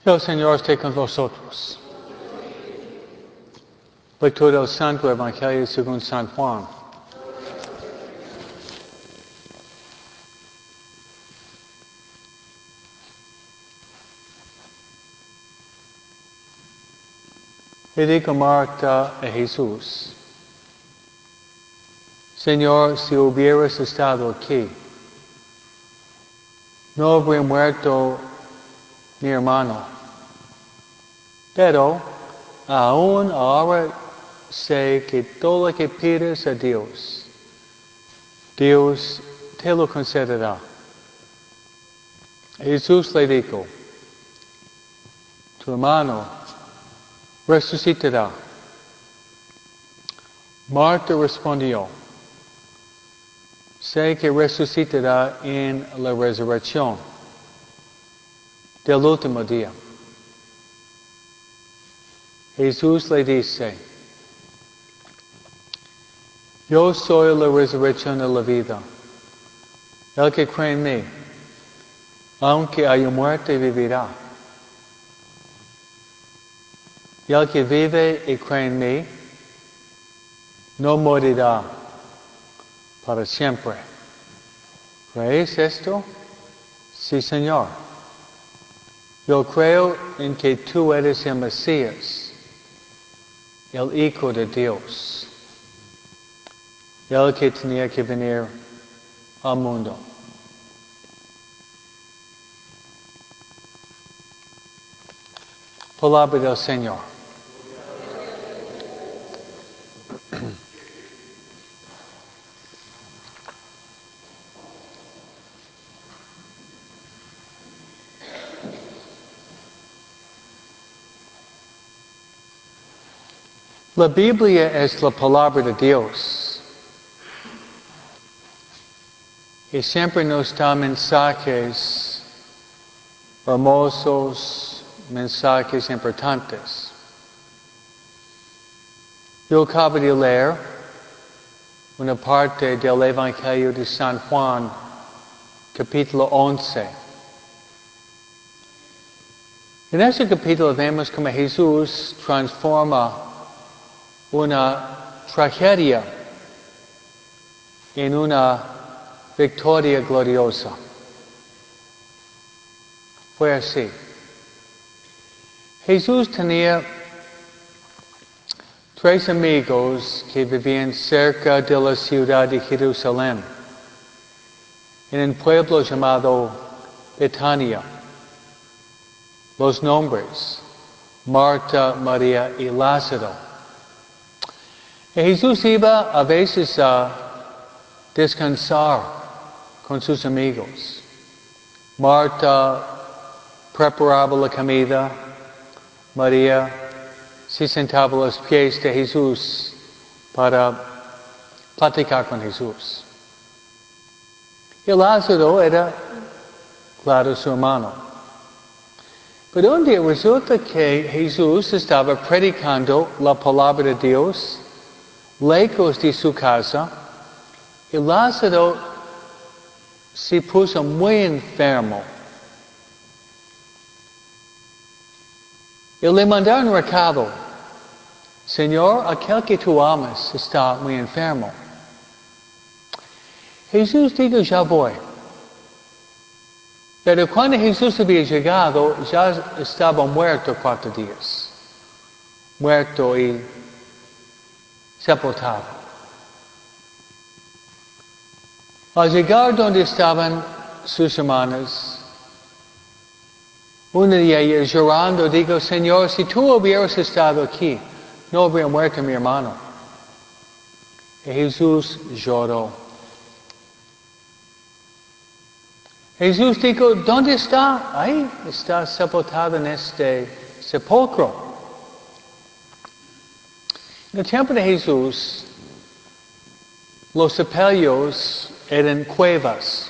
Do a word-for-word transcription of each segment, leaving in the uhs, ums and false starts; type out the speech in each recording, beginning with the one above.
El Señor esté con vosotros. Lectura del Santo Evangelio según San Juan. Y dijo Marta a Jesús: Señor, si hubieras estado aquí, no habría muerto mi hermano. Pero aún ahora sé que todo lo que pides a Dios, Dios te lo concederá. Jesús le dijo: tu hermano resucitará. Marta respondió: sé que resucitará en la resurrección del último día. Jesús le dice: yo soy la resurrección de la vida. El que cree en mí, aunque haya muerto, vivirá. Y el que vive y cree en mí, no morirá para siempre. ¿Crees esto? Sí, Señor. Yo creo en que tú eres el Mesías, el Hijo de Dios, el que tenía que venir al mundo. Palabra del Señor. La Biblia es la palabra de Dios y siempre nos da mensajes hermosos, mensajes importantes. Yo acabo de leer una parte del Evangelio de San Juan, capítulo once. En ese capítulo vemos cómo Jesús transforma una tragedia en una victoria gloriosa. Fue así. Jesús tenía tres amigos que vivían cerca de la ciudad de Jerusalén, en un pueblo llamado Betania. Los nombres: Marta, María y Lázaro. Y Jesús iba a veces a descansar con sus amigos. Marta preparaba la comida. María se sentaba a los pies de Jesús para platicar con Jesús. Y Lázaro era, claro, su hermano. Pero un día resulta que Jesús estaba predicando la palabra de Dios lejos de su casa, y Lázaro se puso muy enfermo. Y le mandaron un recado: Señor, aquel que tú amas está muy enfermo. Jesús dijo: ya voy. Pero cuando Jesús había llegado, ya estaba muerto cuatro días. Muerto y sepultado. Al llegar donde estaban sus hermanas, una de ellas, llorando, dijo: Señor, si tú hubieras estado aquí, no habría muerto mi hermano. Y Jesús lloró. Jesús dijo: ¿dónde está? Ahí está sepultado en este sepulcro. En el tiempo de Jesús, los sepelios eran cuevas.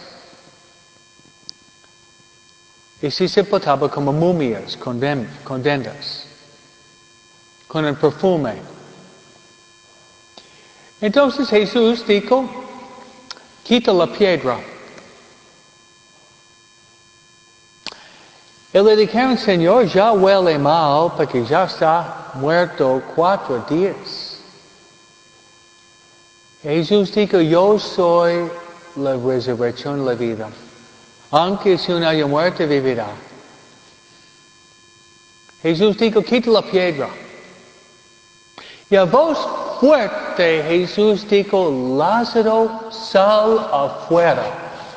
Y se sepultaba como momias, con vendas, con el perfume. Entonces Jesús dijo: quita la piedra. Y le dijeron, Señor, ya huele mal porque ya está muerto cuatro días. Jesús dijo, yo soy la resurrección y la vida. Aunque si uno haya muerto, vivirá. Jesús dijo, quita la piedra. Y a voz fuerte Jesús dijo, Lázaro, sal afuera.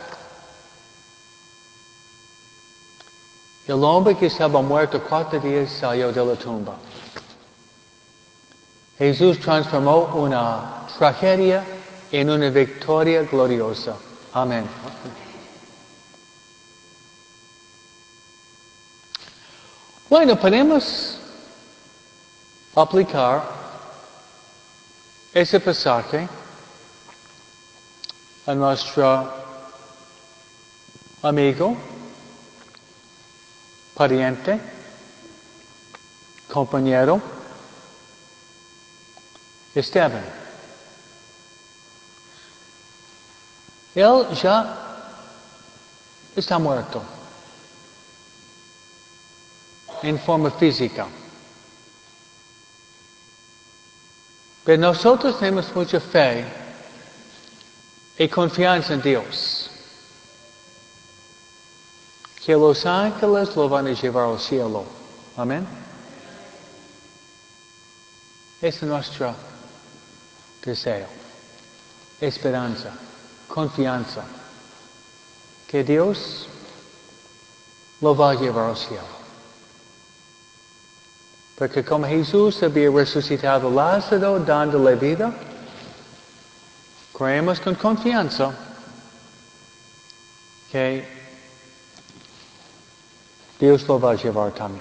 El hombre que estaba muerto cuatro días salió de la tumba. Jesús transformó una tragedia en una victoria gloriosa. Amén. Bueno, podemos aplicar ese pasaje a nuestro amigo, pariente, compañero, Esteban. Él ya está muerto en forma física. Pero nosotros tenemos mucha fe y confianza en Dios. Que los ángeles lo van a llevar al cielo. Amén. Es nuestro deseo, esperanza, confianza. Que Dios lo va a llevar al cielo. Porque como Jesús había resucitado a Lázaro dándole vida, creemos con confianza que Dios lo va a llevar también.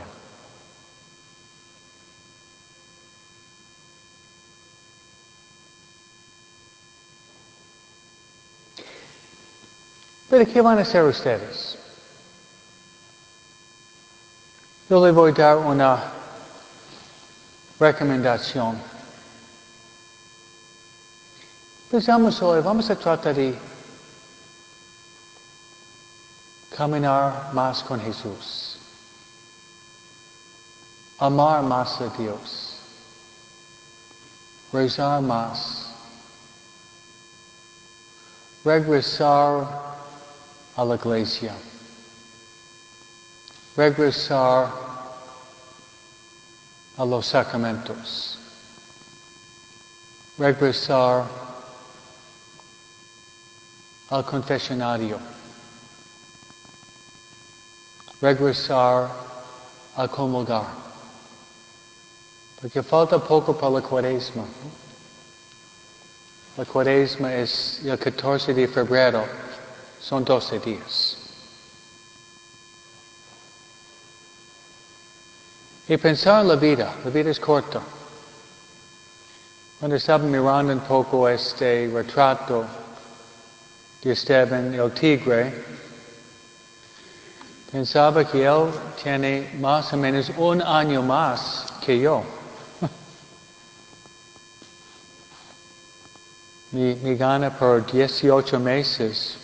Pero ¿qué van a hacer ustedes? Yo le voy a dar una recomendación. Pensamos hoy, vamos a tratar de caminar más con Jesús. Amar más a Dios. Rezar más. Regresar a la iglesia. Regresar a los sacramentos. Regresar al confesionario. Regresar a comulgar. Porque falta poco para la cuaresma. La cuaresma es el catorce de febrero. Son doce días. Y pensar en la vida. La vida es corta. Cuando estaba mirando un poco este retrato de Esteban el tigre, pensaba que él tiene más o menos un año más que yo. Me, me gana por dieciocho meses.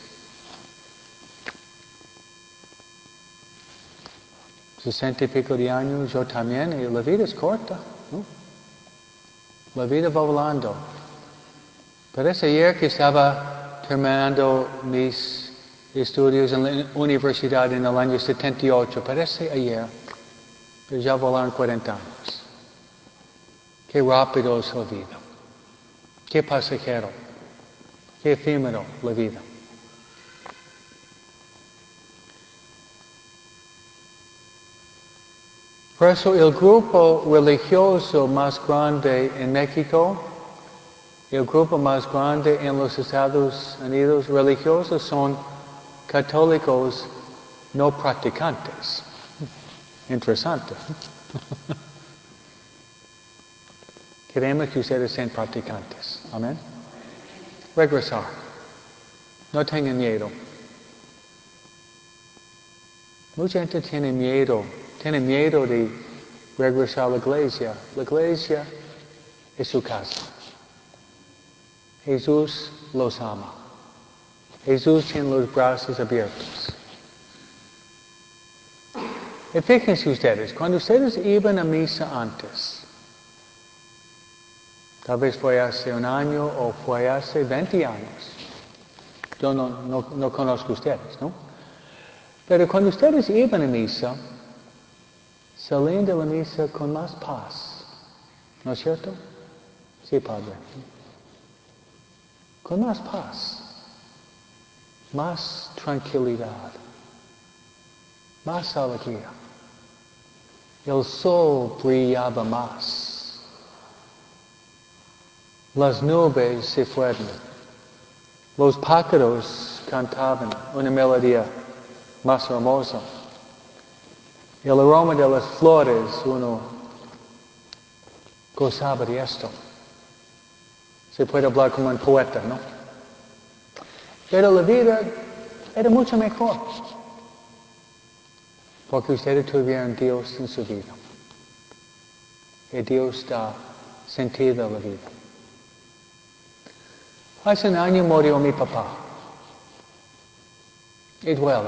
Sesenta y pico de años, yo también, y la vida es corta, ¿no? La vida va volando. Parece ayer que estaba terminando mis estudios en la universidad en el año setenta y ocho, parece ayer, pero ya volaron cuarenta años. Qué rápido es la vida. Qué pasajero. Qué efímero la vida. Por eso el grupo religioso más grande en México, el grupo más grande en los Estados Unidos religiosos son católicos no practicantes. Interesante. Queremos que ustedes sean practicantes. Amén. Regresar. No tengan miedo. Mucha gente tiene miedo. Tiene miedo de regresar a la iglesia. La iglesia es su casa. Jesús los ama. Jesús tiene los brazos abiertos. Y fíjense ustedes, cuando ustedes iban a misa antes, tal vez fue hace un año o fue hace veinte años. Yo no, no, no conozco ustedes, ¿no? Pero cuando ustedes iban a misa, salían de la misa con más paz. ¿No es cierto? Sí, Padre. Con más paz. Más tranquilidad. Más alegría. El sol brillaba más. Las nubes se fueron. Los pájaros cantaban una melodía más hermosa. El aroma de las flores, uno gozaba de esto. Se puede hablar como un poeta, ¿no? Pero la vida era mucho mejor. Porque ustedes tuvieron Dios en su vida. Y Dios da sentido a la vida. Hace un año murió mi papá. Y duele.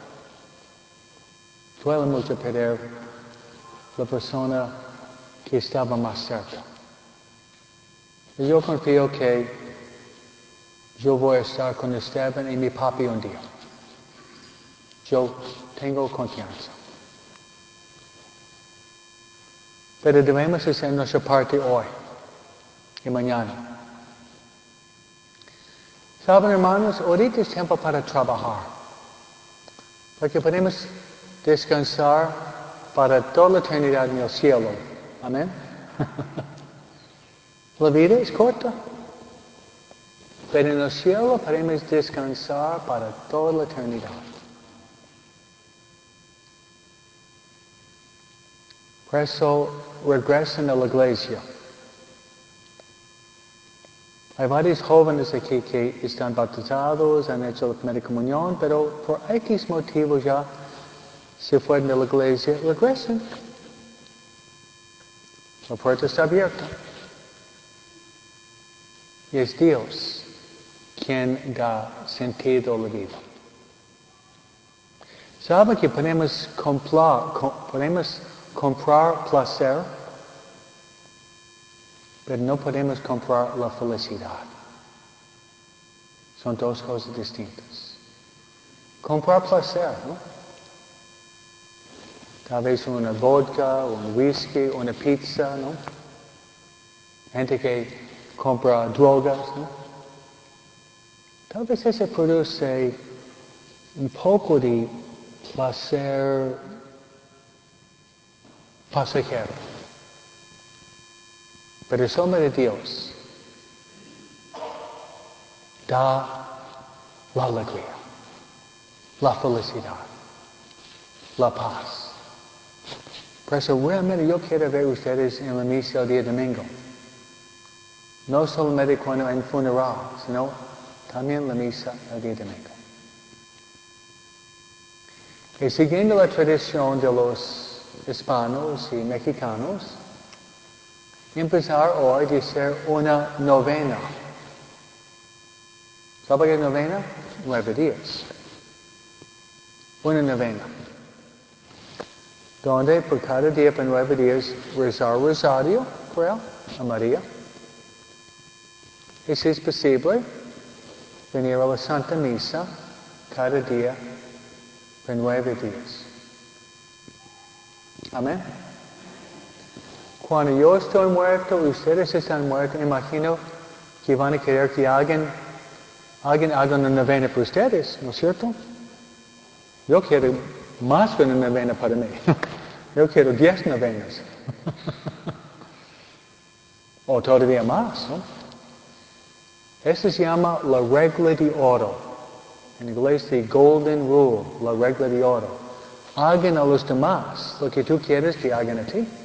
Duele mucho perder la persona que estaba más cerca. Y yo confío que yo voy a estar con Esteban y mi papi un día. Yo tengo confianza. Pero debemos hacer nuestra parte hoy y mañana. ¿Saben, hermanos? Ahorita es tiempo para trabajar. Porque podemos descansar para toda la eternidad en el cielo. Amén. La vida es corta. Pero en el cielo podemos descansar para toda la eternidad. Por eso regresen a la iglesia. Hay varios jóvenes aquí que están bautizados, han hecho la primera comunión, pero por X motivos ya se fueron de la iglesia, regresen. La puerta está abierta. Y es Dios quien da sentido a la vida. ¿Sabe que podemos comprar, podemos comprar placer, pero no podemos comprar la felicidad? Son dos cosas distintas. Comprar placer, ¿no? Tal vez una vodka, un whisky, una pizza, ¿no? Gente que compra drogas, ¿no? Tal vez eso produce un poco de placer pasajero. Pero el sombra de Dios da la alegría, la felicidad, la paz. Por eso realmente yo quiero ver ustedes en la misa el día domingo. No solamente cuando hay un funeral, sino también la misa el día domingo. Y siguiendo la tradición de los hispanos y mexicanos, empezar hoy a hacer una novena. ¿Sabe qué es novena? Nueve días. Una novena. Donde por cada día por nueve días rezar rosario por él, a María. Y si es posible, venir a la Santa Misa cada día por nueve días. Amén. Cuando yo estoy muerto, ustedes están muertos, imagino que van a querer que alguien, alguien haga una novena por ustedes, ¿no es cierto? Yo quiero más que una novena para mí. Yo quiero diez novenas. O todavía más, ¿no? Eso se llama la regla de oro. En inglés, the golden rule, la regla de oro. Hagan a los demás lo que tú quieres que hagan a ti.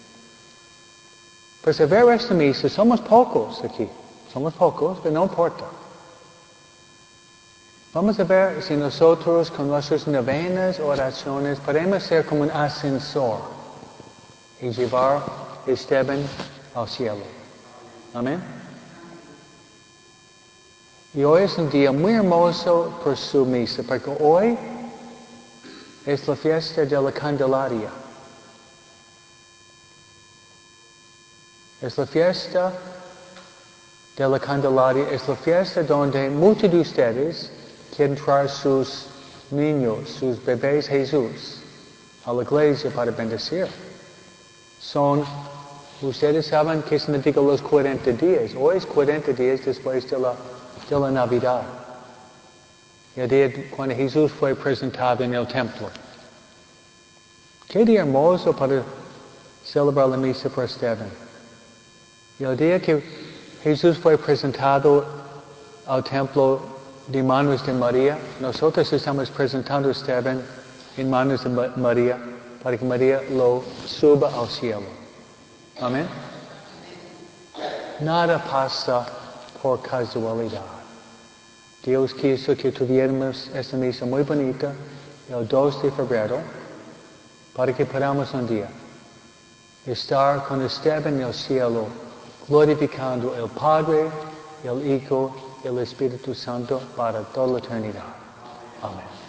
Pues a ver esta misa, somos pocos aquí. Somos pocos, pero no importa. Vamos a ver si nosotros con nuestras novenas, oraciones, podemos ser como un ascensor y llevar a Esteban al cielo. Amén. Y hoy es un día muy hermoso por su misa, porque hoy es la fiesta de la Candelaria. Es la fiesta de la Candelaria, es la fiesta donde muchos de ustedes quieren traer sus niños, sus bebés Jesús a la iglesia para bendecir. Son, ustedes saben qué significa los cuarenta días. Hoy es cuarenta días después de la, de la Navidad. El día cuando Jesús fue presentado en el templo. Qué día hermoso para celebrar la misa por Esteban. Y el día que Jesús fue presentado al templo de manos de María, nosotros estamos presentando a Esteban en manos de María para que María lo suba al cielo. Amén. Nada pasa por casualidad. Dios quiso que tuviéramos esta misa muy bonita el dos de febrero para que podamos un día estar con Esteban en el cielo glorificando el Padre, el Hijo y el Espíritu Santo para toda la eternidad. Amén.